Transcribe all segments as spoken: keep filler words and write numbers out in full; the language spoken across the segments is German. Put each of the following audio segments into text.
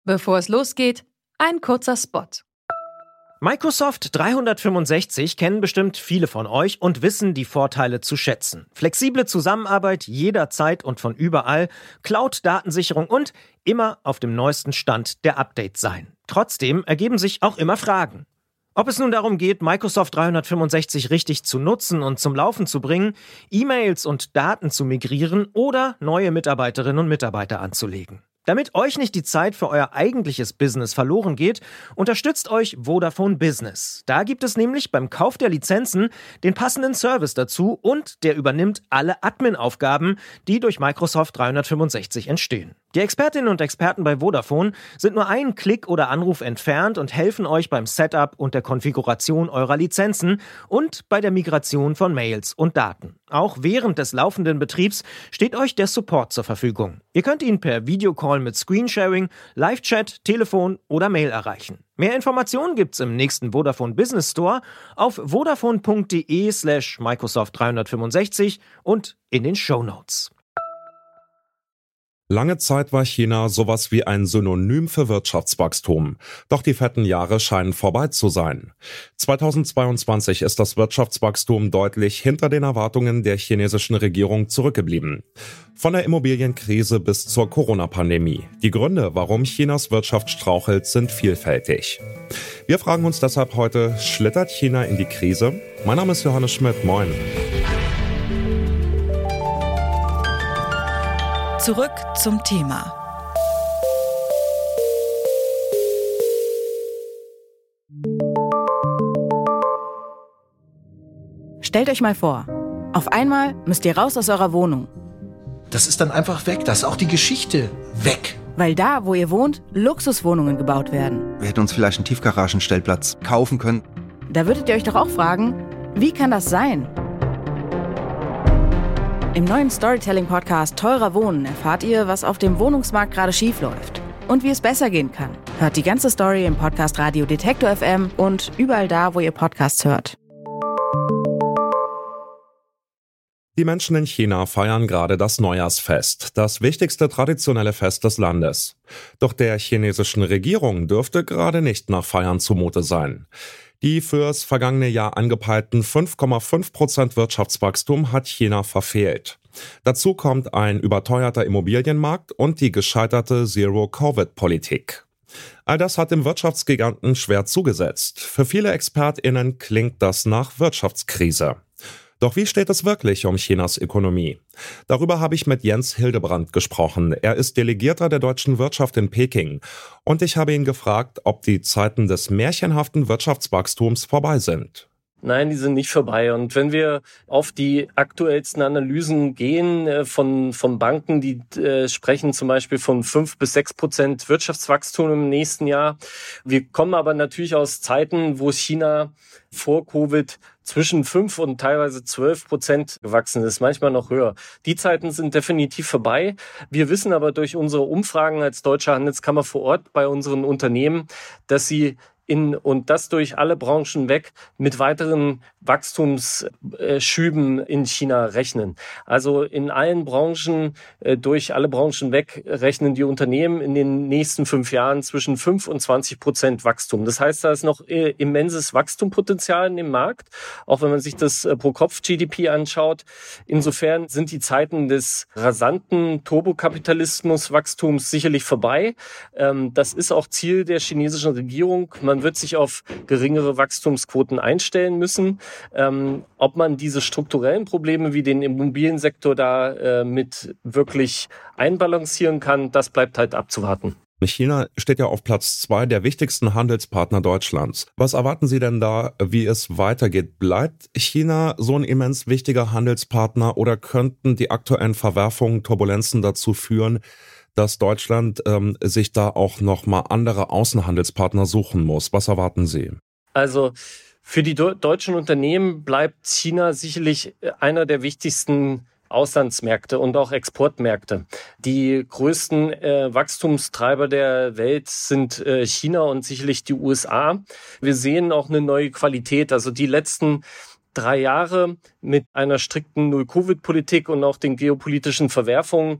Bevor es losgeht, ein kurzer Spot. Microsoft dreihundertfünfundsechzig kennen bestimmt viele von euch und wissen die Vorteile zu schätzen. Flexible Zusammenarbeit jederzeit und von überall, Cloud-Datensicherung und immer auf dem neuesten Stand der Updates sein. Trotzdem ergeben sich auch immer Fragen. Ob es nun darum geht, Microsoft dreihundertfünfundsechzig richtig zu nutzen und zum Laufen zu bringen, E-Mails und Daten zu migrieren oder neue Mitarbeiterinnen und Mitarbeiter anzulegen. Damit euch nicht die Zeit für euer eigentliches Business verloren geht, unterstützt euch Vodafone Business. Da gibt es nämlich beim Kauf der Lizenzen den passenden Service dazu und der übernimmt alle Admin-Aufgaben, die durch Microsoft dreihundertfünfundsechzig entstehen. Die Expertinnen und Experten bei Vodafone sind nur einen Klick oder Anruf entfernt und helfen euch beim Setup und der Konfiguration eurer Lizenzen und bei der Migration von Mails und Daten. Auch während des laufenden Betriebs steht euch der Support zur Verfügung. Ihr könnt ihn per Videocall mit Screensharing, Live-Chat, Telefon oder Mail erreichen. Mehr Informationen gibt's im nächsten Vodafone Business Store auf vodafone.de slash Microsoft dreihundertfünfundsechzig und in den Shownotes. Lange Zeit war China sowas wie ein Synonym für Wirtschaftswachstum. Doch die fetten Jahre scheinen vorbei zu sein. zweitausendzweiundzwanzig ist das Wirtschaftswachstum deutlich hinter den Erwartungen der chinesischen Regierung zurückgeblieben. Von der Immobilienkrise bis zur Corona-Pandemie. Die Gründe, warum Chinas Wirtschaft strauchelt, sind vielfältig. Wir fragen uns deshalb heute, schlittert China in die Krise? Mein Name ist Johannes Schmidt, moin. Zurück zum Thema. Stellt euch mal vor, auf einmal müsst ihr raus aus eurer Wohnung. Das ist dann einfach weg, da ist auch die Geschichte weg. Weil da, wo ihr wohnt, Luxuswohnungen gebaut werden. Wir hätten uns vielleicht einen Tiefgaragenstellplatz kaufen können. Da würdet ihr euch doch auch fragen, wie kann das sein? Im neuen Storytelling-Podcast Teurer Wohnen erfahrt ihr, was auf dem Wohnungsmarkt gerade schief läuft und wie es besser gehen kann. Hört die ganze Story im Podcast Radio Detektor F M und überall da, wo ihr Podcasts hört. Die Menschen in China feiern gerade das Neujahrsfest, das wichtigste traditionelle Fest des Landes. Doch der chinesischen Regierung dürfte gerade nicht nach Feiern zumute sein. Die fürs vergangene Jahr angepeilten fünf Komma fünf Prozent Wirtschaftswachstum hat China verfehlt. Dazu kommt ein überteuerter Immobilienmarkt und die gescheiterte Zero-Covid-Politik. All das hat dem Wirtschaftsgiganten schwer zugesetzt. Für viele ExpertInnen klingt das nach Wirtschaftskrise. Doch wie steht es wirklich um Chinas Ökonomie? Darüber habe ich mit Jens Hildebrand gesprochen. Er ist Delegierter der deutschen Wirtschaft in Peking. Und ich habe ihn gefragt, ob die Zeiten des märchenhaften Wirtschaftswachstums vorbei sind. Nein, die sind nicht vorbei. Und wenn wir auf die aktuellsten Analysen gehen äh, von, von Banken, die äh, sprechen zum Beispiel von fünf bis sechs Prozent Wirtschaftswachstum im nächsten Jahr. Wir kommen aber natürlich aus Zeiten, wo China vor Covid zwischen fünf und teilweise zwölf Prozent gewachsen ist, manchmal noch höher. Die Zeiten sind definitiv vorbei. Wir wissen aber durch unsere Umfragen als Deutsche Handelskammer vor Ort bei unseren Unternehmen, dass sie in, und das durch alle Branchen weg, mit weiteren Wachstumsschüben in China rechnen. Also in allen Branchen, durch alle Branchen weg, rechnen die Unternehmen in den nächsten fünf Jahren zwischen fünf und zwanzig Prozent Wachstum. Das heißt, da ist noch immenses Wachstumspotenzial in dem Markt, auch wenn man sich das Pro-Kopf-G D P anschaut. Insofern sind die Zeiten des rasanten Turbokapitalismus-Wachstums sicherlich vorbei. Das ist auch Ziel der chinesischen Regierung. Man wird sich auf geringere Wachstumsquoten einstellen müssen. Ähm, ob man diese strukturellen Probleme wie den Immobiliensektor da äh, mit wirklich einbalancieren kann, das bleibt halt abzuwarten. China steht ja auf Platz zwei der wichtigsten Handelspartner Deutschlands. Was erwarten Sie denn da, wie es weitergeht? Bleibt China so ein immens wichtiger Handelspartner oder könnten die aktuellen Verwerfungen, Turbulenzen dazu führen, dass Deutschland ähm, sich da auch nochmal andere Außenhandelspartner suchen muss? Was erwarten Sie? Also für die do- deutschen Unternehmen bleibt China sicherlich einer der wichtigsten Auslandsmärkte und auch Exportmärkte. Die größten äh, Wachstumstreiber der Welt sind äh, China und sicherlich die U S A. Wir sehen auch eine neue Qualität. Also die letzten drei Jahre mit einer strikten Null-Covid-Politik und auch den geopolitischen Verwerfungen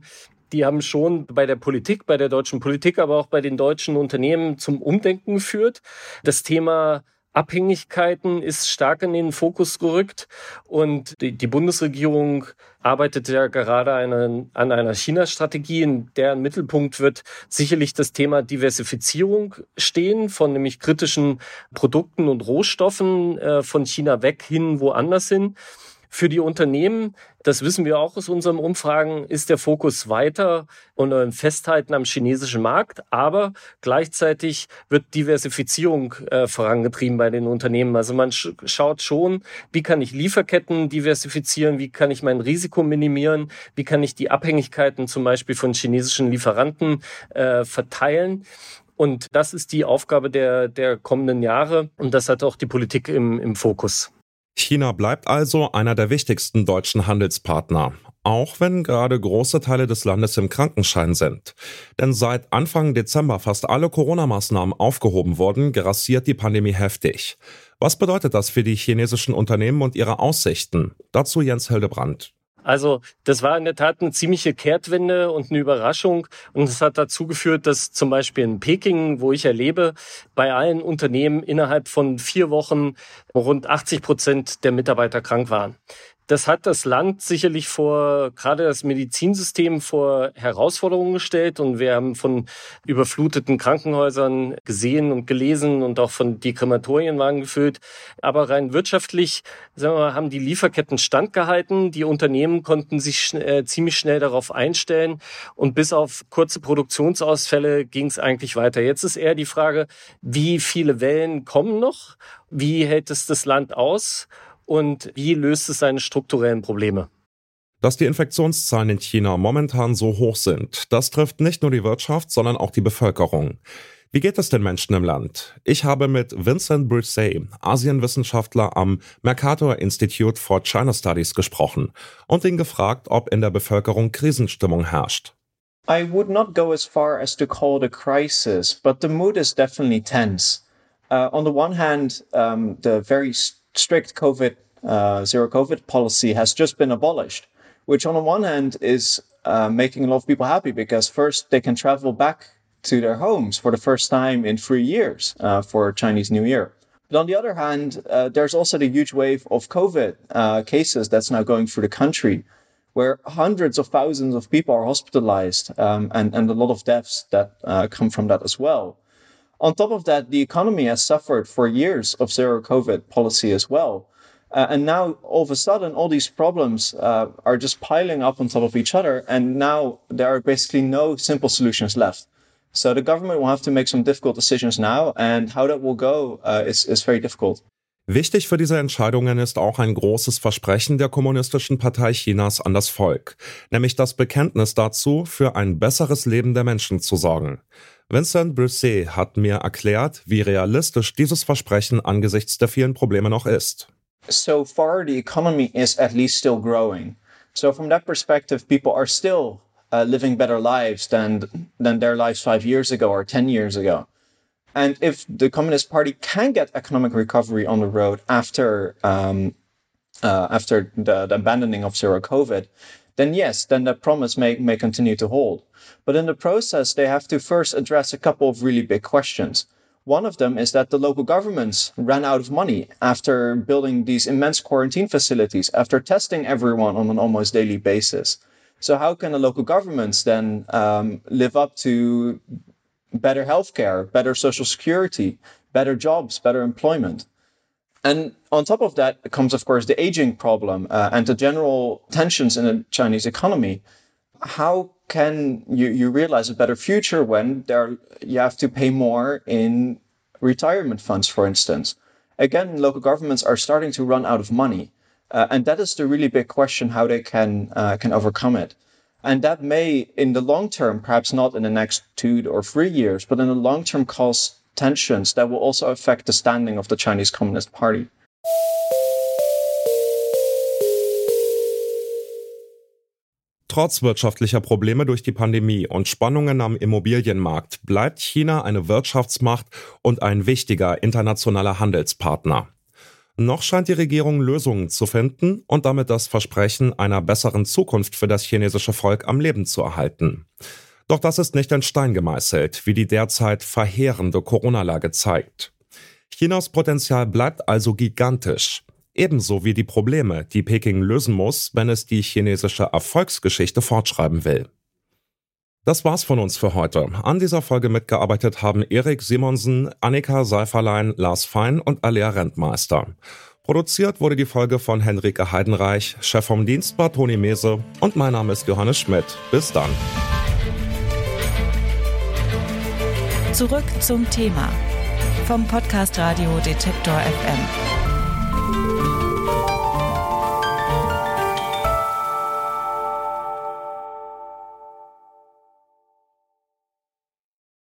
die haben schon bei der Politik, bei der deutschen Politik, aber auch bei den deutschen Unternehmen zum Umdenken geführt. Das Thema Abhängigkeiten ist stark in den Fokus gerückt und die, die Bundesregierung arbeitet ja gerade eine, an einer China-Strategie, in deren Mittelpunkt wird sicherlich das Thema Diversifizierung stehen, von nämlich kritischen Produkten und Rohstoffen äh, von China weg hin, woanders hin. Für die Unternehmen, das wissen wir auch aus unseren Umfragen, ist der Fokus weiter und ein Festhalten am chinesischen Markt. Aber gleichzeitig wird Diversifizierung äh, vorangetrieben bei den Unternehmen. Also man sch- schaut schon, wie kann ich Lieferketten diversifizieren, wie kann ich mein Risiko minimieren, wie kann ich die Abhängigkeiten zum Beispiel von chinesischen Lieferanten äh, verteilen. Und das ist die Aufgabe der, der kommenden Jahre. Und das hat auch die Politik im, im Fokus. China bleibt also einer der wichtigsten deutschen Handelspartner, auch wenn gerade große Teile des Landes im Krankenschein sind. Denn seit Anfang Dezember fast alle Corona-Maßnahmen aufgehoben wurden, grassiert die Pandemie heftig. Was bedeutet das für die chinesischen Unternehmen und ihre Aussichten? Dazu Jens Hildebrand. Also das war in der Tat eine ziemliche Kehrtwende und eine Überraschung. Und es hat dazu geführt, dass zum Beispiel in Peking, wo ich ja lebe, bei allen Unternehmen innerhalb von vier Wochen rund achtzig Prozent der Mitarbeiter krank waren. Das hat das Land sicherlich vor, gerade das Medizinsystem, vor Herausforderungen gestellt. Und wir haben von überfluteten Krankenhäusern gesehen und gelesen und auch von die Krematorien waren gefüllt. Aber rein wirtschaftlich, sagen wir mal, haben die Lieferketten standgehalten. Die Unternehmen konnten sich äh, ziemlich schnell darauf einstellen. Und bis auf kurze Produktionsausfälle ging es eigentlich weiter. Jetzt ist eher die Frage, wie viele Wellen kommen noch? Wie hält es das Land aus? Und wie löst es seine strukturellen Probleme? Dass die Infektionszahlen in China momentan so hoch sind, das trifft nicht nur die Wirtschaft, sondern auch die Bevölkerung. Wie geht es den Menschen im Land? Ich habe mit Vincent Brisset, Asienwissenschaftler am Mercator Institute for China Studies, gesprochen und ihn gefragt, ob in der Bevölkerung Krisenstimmung herrscht. I would not go as far as to call it a crisis, but the mood is definitely tense. Uh, on the one hand, um, the very strict COVID, uh, zero COVID policy has just been abolished, which on the one hand is uh, making a lot of people happy because first they can travel back to their homes for the first time in three years uh, for Chinese New Year. But on the other hand, uh, there's also the huge wave of COVID uh, cases that's now going through the country, where hundreds of thousands of people are hospitalized um, and, and a lot of deaths that uh, come from that as well. On top of that, the economy has suffered for years of zero COVID policy as well. Uh, and now, all of a sudden, all these problems uh, are just piling up on top of each other. And now there are basically no simple solutions left. So the government will have to make some difficult decisions now. And how that will go uh, is, is very difficult. Wichtig für diese Entscheidungen ist auch ein großes Versprechen der Kommunistischen Partei Chinas an das Volk, nämlich das Bekenntnis dazu, für ein besseres Leben der Menschen zu sorgen. Vincent Brisset hat mir erklärt, wie realistisch dieses Versprechen angesichts der vielen Probleme noch ist. So far, the economy is at least still growing. So from that perspective, people are still uh, living better lives than, than their lives five years ago or ten years ago. And if the Communist Party can get economic recovery on the road after um, uh, after the, the abandoning of zero COVID, then yes, then that promise may, may continue to hold. But in the process, they have to first address a couple of really big questions. One of them is that the local governments ran out of money after building these immense quarantine facilities, after testing everyone on an almost daily basis. So how can the local governments then um, live up to better healthcare, better social security, better jobs, better employment? And on top of that comes, of course, the aging problem uh, and the general tensions in the Chinese economy. How can you, you realize a better future when there you have to pay more in retirement funds, for instance? Again, local governments are starting to run out of money. Uh, and that is the really big question, how they can uh, can overcome it. And that may, in the long term, perhaps not in the next two or three years, but in the long term cause tensions that will also affect the standing of the Chinese Communist Party. Trotz wirtschaftlicher Probleme durch die Pandemie und Spannungen am Immobilienmarkt bleibt China eine Wirtschaftsmacht und ein wichtiger internationaler Handelspartner. Noch scheint die Regierung Lösungen zu finden und damit das Versprechen einer besseren Zukunft für das chinesische Volk am Leben zu erhalten. Doch das ist nicht in Stein gemeißelt, wie die derzeit verheerende Corona-Lage zeigt. Chinas Potenzial bleibt also gigantisch. Ebenso wie die Probleme, die Peking lösen muss, wenn es die chinesische Erfolgsgeschichte fortschreiben will. Das war's von uns für heute. An dieser Folge mitgearbeitet haben Erik Simonsen, Annika Seiferlein, Lars Fein und Alea Rentmeister. Produziert wurde die Folge von Henrike Heidenreich, Chef vom Dienst war Toni Mese und mein Name ist Johannes Schmidt. Bis dann. Zurück zum Thema vom Podcast Radio Detektor F M.